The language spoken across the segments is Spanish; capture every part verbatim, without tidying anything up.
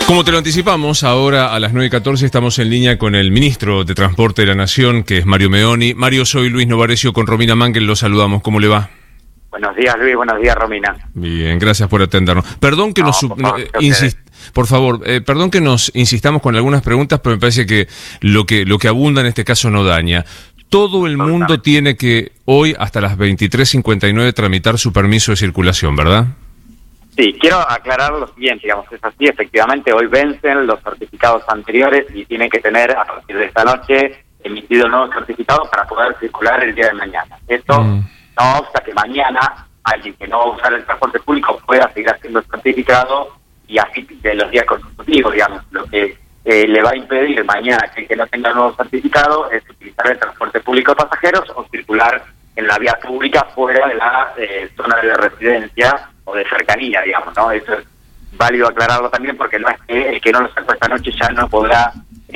Como te lo anticipamos, ahora a las nueve y catorce estamos en línea con el ministro de Transporte de la Nación, que es Mario Meoni. Mario, soy Luis Novarecio con Romina Mangel, lo saludamos. ¿Cómo le va? Buenos días, Luis. Buenos días, Romina. Bien, gracias por atendernos. Perdón que no, nos... Por favor, eh, insist, por favor eh, perdón que nos insistamos con algunas preguntas, pero me parece que lo que, lo que abunda en este caso no daña. Todo el mundo tiene que hoy, hasta las veintitrés cincuenta y nueve, tramitar su permiso de circulación, ¿verdad? Sí, quiero aclarar lo siguiente, digamos, es así, efectivamente, hoy vencen los certificados anteriores y tienen que tener, a partir de esta noche, emitido nuevos certificados para poder circular el día de mañana. Esto mm. no obsta que mañana alguien que no va a usar el transporte público pueda seguir haciendo el certificado y así de los días consecutivos, digamos. Lo que eh, le va a impedir mañana que el que no tenga nuevo certificado es utilizar el transporte público de pasajeros o circular en la vía pública fuera de la eh, zona de residencia o de cercanía, digamos, ¿no? Eso es válido aclararlo también, porque no es que el que no lo sacó esta noche ya no podrá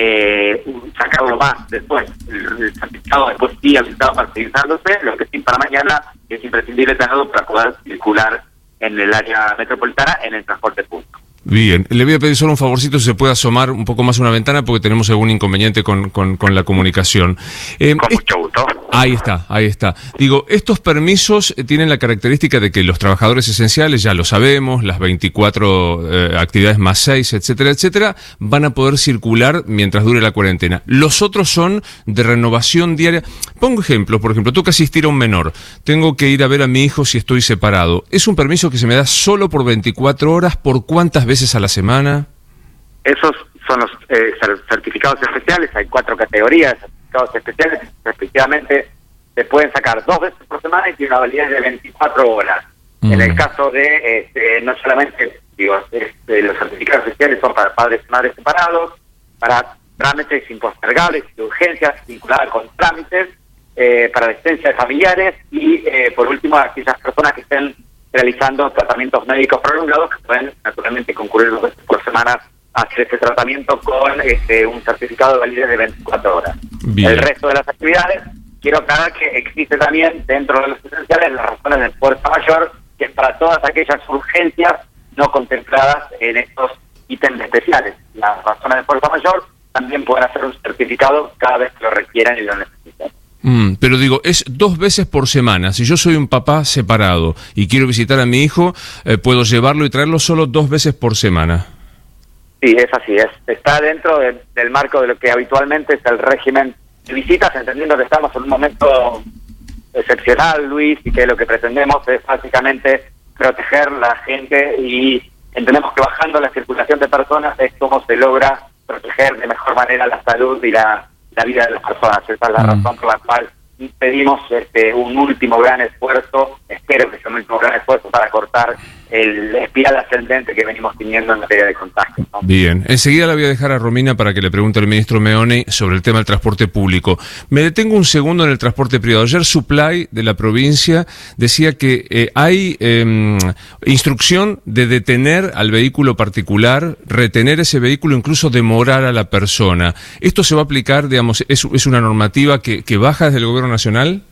eh, sacarlo más después. El, el certificado después sí habilitado para seguir usándose, lo que sí para mañana es imprescindible tenerlo para poder circular en el área metropolitana en el transporte público. Bien, le voy a pedir solo un favorcito, si se puede asomar un poco más una ventana porque tenemos algún inconveniente con, con, con la comunicación. Eh, con mucho gusto. Ahí está, ahí está. Digo, estos permisos tienen la característica de que los trabajadores esenciales, ya lo sabemos, las veinticuatro eh, actividades más seis, etcétera, etcétera, van a poder circular mientras dure la cuarentena. Los otros son de renovación diaria. Pongo ejemplos, por ejemplo, tengo que asistir a un menor, tengo que ir a ver a mi hijo si estoy separado. ¿Es un permiso que se me da solo por veinticuatro horas? ¿Por cuántas veces a la semana? Esos son los eh, certificados especiales, hay cuatro categorías de certificados especiales, respectivamente se pueden sacar dos veces por semana y tiene una validez de veinticuatro horas. Mm. En el caso de, este, no solamente, digo, este, los certificados especiales son para padres y madres separados, para trámites impostergables y urgencias vinculadas con trámites, eh, para asistencia de familiares y, eh, por último, aquellas personas que estén realizando tratamientos médicos prolongados que pueden naturalmente concurrir dos veces por semana a hacer ese tratamiento con este, un certificado de validez de veinticuatro horas. Bien. El resto de las actividades, quiero aclarar que existe también dentro de los esenciales las razones de fuerza mayor, que es para todas aquellas urgencias no contempladas en estos ítems especiales. Las razones de fuerza mayor también pueden hacer un certificado cada vez que lo requieran y lo necesiten. Mm, pero digo, es dos veces por semana. Si yo soy un papá separado y quiero visitar a mi hijo, eh, ¿puedo llevarlo y traerlo solo dos veces por semana? Sí, es así. Es, está dentro de, del marco de lo que habitualmente es el régimen de visitas, entendiendo que estamos en un momento excepcional, Luis, y que lo que pretendemos es básicamente proteger la gente y entendemos que bajando la circulación de personas es como se logra proteger de mejor manera la salud y la la vida de las personas. Esa es la mm. razón por la cual pedimos este, un último gran esfuerzo, espero que sea un último gran esfuerzo para cortar el espiral ascendente que venimos teniendo en materia de contagio, ¿no? Bien, enseguida la voy a dejar a Romina para que le pregunte al ministro Meoni sobre el tema del transporte público. Me detengo un segundo en el transporte privado. Ayer Supply de la provincia decía que eh, hay eh, instrucción de detener al vehículo particular, retener ese vehículo, incluso demorar a la persona. ¿Esto se va a aplicar, digamos, es, es una normativa que, que baja desde el gobierno nacional?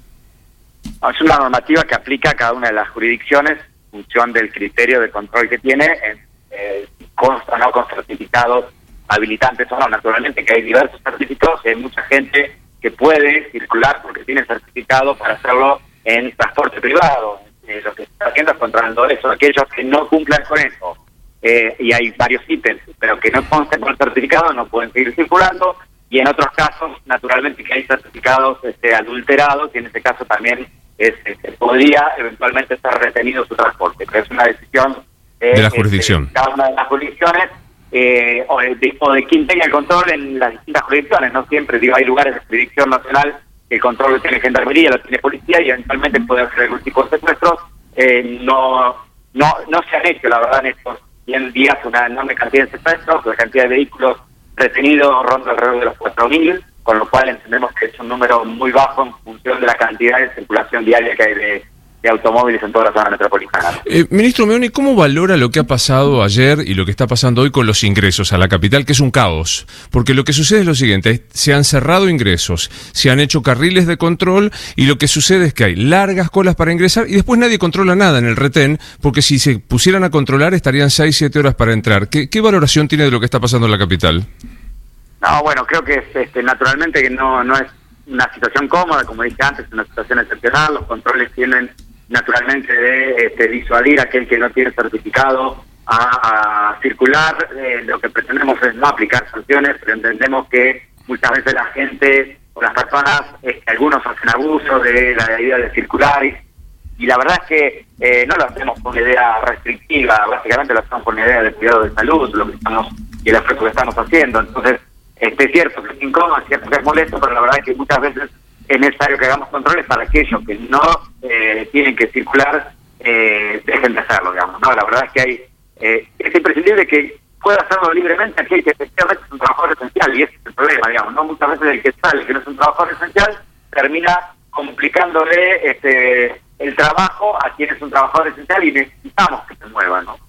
No, es una normativa que aplica a cada una de las jurisdicciones en función del criterio de control que tiene, eh, consta no con certificados habilitantes o no. Naturalmente que hay diversos certificados y hay mucha gente que puede circular porque tiene certificado para hacerlo en transporte privado. Eh, lo que está haciendo es controlando eso, aquellos que no cumplan con eso. Eh, y hay varios ítems, pero que no consten con el certificado no pueden seguir circulando. Y en otros casos, naturalmente que hay certificados este, adulterados, y en este caso también es, este, podría eventualmente estar retenido su transporte, pero es una decisión eh, de la jurisdicción. Este, cada una de las jurisdicciones, eh, o, de, o de quien tenga el control en las distintas jurisdicciones. No siempre, digo, hay lugares de jurisdicción nacional que el control lo tiene gendarmería, lo tiene policía, y eventualmente puede hacer algún tipo de secuestros. Eh, no, no, no se han hecho, la verdad, en estos cien días una enorme cantidad de secuestros, la cantidad de vehículos retenido ronda alrededor de los cuatro mil, con lo cual entendemos que es un número muy bajo en función de la cantidad de circulación diaria que hay de, de automóviles en toda la zona metropolitana. Eh, ministro Meoni, ¿cómo valora lo que ha pasado ayer y lo que está pasando hoy con los ingresos a la capital, que es un caos? Porque lo que sucede es lo siguiente, se han cerrado ingresos, se han hecho carriles de control y lo que sucede es que hay largas colas para ingresar y después nadie controla nada en el retén, porque si se pusieran a controlar estarían seis, siete horas para entrar. ¿Qué, qué valoración tiene de lo que está pasando en la capital? No, bueno, creo que es, este, naturalmente que no, no es una situación cómoda, como dije antes, es una situación excepcional, los controles tienen naturalmente de este, disuadir a aquel que no tiene certificado a, a circular. Eh, lo que pretendemos es no aplicar sanciones, pero entendemos que muchas veces la gente o las personas, eh, algunos hacen abuso de la idea de circular y, y la verdad es que eh, no lo hacemos con una idea restrictiva, básicamente lo hacemos con una idea de cuidado de salud, lo que estamos y el esfuerzo que estamos haciendo. Entonces, este, es cierto que es incómodo, es cierto que es molesto, pero la verdad es que muchas veces es necesario que hagamos controles para aquellos que no eh, tienen que circular, eh, dejen de hacerlo, digamos. No, la verdad es que hay eh, es imprescindible que pueda hacerlo libremente aquel que efectivamente es un trabajador esencial, y ese es el problema, digamos, ¿no? Muchas veces el que sale, que no es un trabajador esencial, termina complicándole este el trabajo a quien es un trabajador esencial y necesitamos que se mueva, ¿no?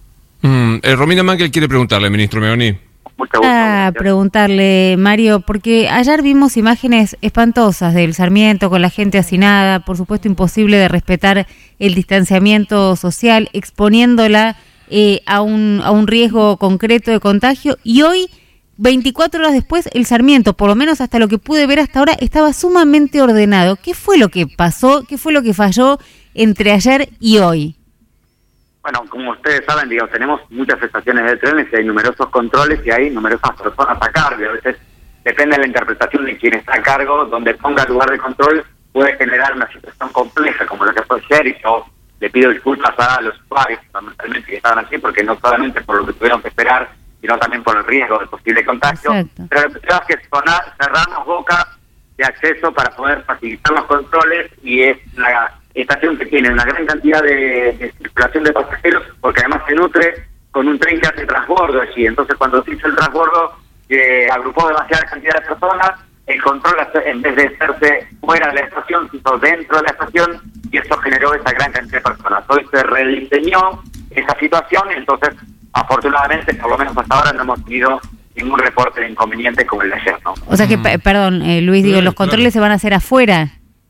Mm, eh, Romina Mankel quiere preguntarle, ministro Meoni. Mucho gusto. Ah, preguntarle, Mario, porque ayer vimos imágenes espantosas del Sarmiento con la gente hacinada, por supuesto imposible de respetar el distanciamiento social, exponiéndola eh, a un a un riesgo concreto de contagio, y hoy, veinticuatro horas después, el Sarmiento, por lo menos hasta lo que pude ver hasta ahora, estaba sumamente ordenado. ¿Qué fue lo que pasó? ¿Qué fue lo que falló entre ayer y hoy? Bueno, como ustedes saben, digamos, tenemos muchas estaciones de trenes y hay numerosos controles y hay numerosas personas a cargo. A veces depende de la interpretación de quien está a cargo, donde ponga el lugar de control puede generar una situación compleja como lo que fue ayer, y yo le pido disculpas a los usuarios fundamentalmente que estaban aquí, porque no solamente por lo que tuvieron que esperar, sino también por el riesgo de posible contagio. Exacto. Pero lo que tenemos que sonar, cerrarnos boca de acceso para poder facilitar los controles, y es la estación que tiene una gran cantidad de, de circulación de pasajeros, porque además se nutre con un tren que hace transbordo allí. Entonces, cuando se hizo el transbordo, eh, agrupó demasiada cantidad de personas, el control, en vez de hacerse fuera de la estación, se hizo dentro de la estación, y eso generó esa gran cantidad de personas. Hoy se rediseñó esa situación, entonces, afortunadamente, por lo menos hasta ahora, no hemos tenido ningún reporte de inconveniente como el de ayer, ¿no? O sea que, p- perdón, eh, Luis, digo, los controles se van a hacer afuera.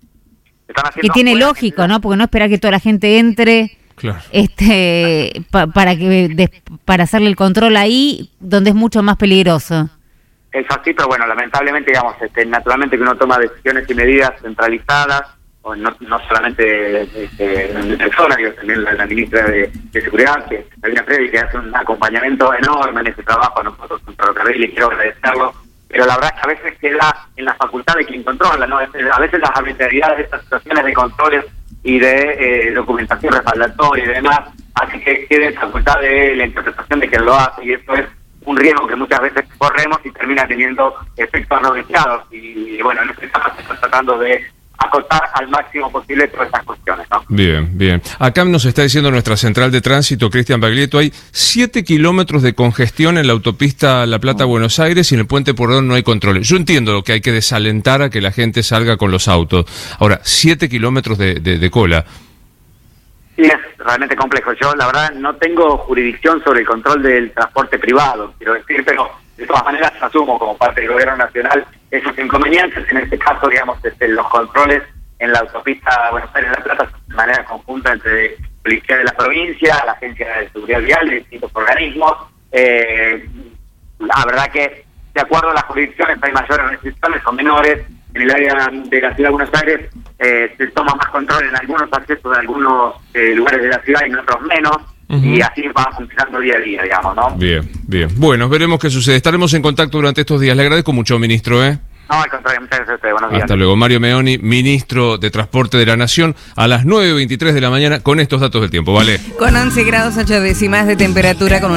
Que tiene afuera, lógico, ¿no? Porque no esperar que toda la gente entre, claro, este, pa- para que de, para hacerle el control ahí, donde es mucho más peligroso. Es así, pero bueno, lamentablemente, digamos, este, naturalmente que uno toma decisiones y medidas centralizadas, o no, no solamente este, en persona, sino también la, la ministra de, de Seguridad, que Karina Freddy, que hace un acompañamiento enorme en ese trabajo, nosotros en Ferrocarril, y quiero agradecerlo. Pero la verdad es que a veces queda en la facultad de quien controla, ¿no? A veces las arbitrariedades de estas situaciones de controles y de eh, documentación respaldatoria y demás, así que queda en facultad de la interpretación de quien lo hace, y eso es un riesgo que muchas veces corremos y termina teniendo efectos no deseados. Y, y bueno, en este caso se está tratando de acotar al máximo posible todas estas cuestiones, ¿no? Bien, bien. Acá nos está diciendo nuestra central de tránsito, Cristian Baglietto, hay siete kilómetros de congestión en la autopista La Plata-Buenos Aires, y en el puente Pueyrredón no hay controles. Yo entiendo que hay que desalentar a que la gente salga con los autos. Ahora, siete kilómetros de, de, de cola. Sí, es realmente complejo. Yo, la verdad, no tengo jurisdicción sobre el control del transporte privado, quiero decir, pero de todas maneras asumo como parte del gobierno nacional esos inconvenientes. En este caso, digamos, este, los controles en la autopista Buenos Aires-La Plata de manera conjunta entre Policía de la Provincia, la Agencia de Seguridad Vial, de distintos organismos. Eh, la verdad que, de acuerdo a las jurisdicciones, hay mayores restricciones o menores. En el área de la ciudad de Buenos Aires eh, se toma más control en algunos accesos de algunos eh, lugares de la ciudad y en otros menos. Uh-huh. Y así va funcionando día a día, digamos, ¿no? Bien, bien. Bueno, veremos qué sucede. Estaremos en contacto durante estos días. Le agradezco mucho, ministro, ¿eh? No, al contrario, muchas gracias a ustedes. Buenos días. Hasta luego. Mario Meoni, ministro de Transporte de la Nación, a las nueve veintitrés de la mañana con estos datos del tiempo, ¿vale? Con once grados ocho décimas de temperatura, con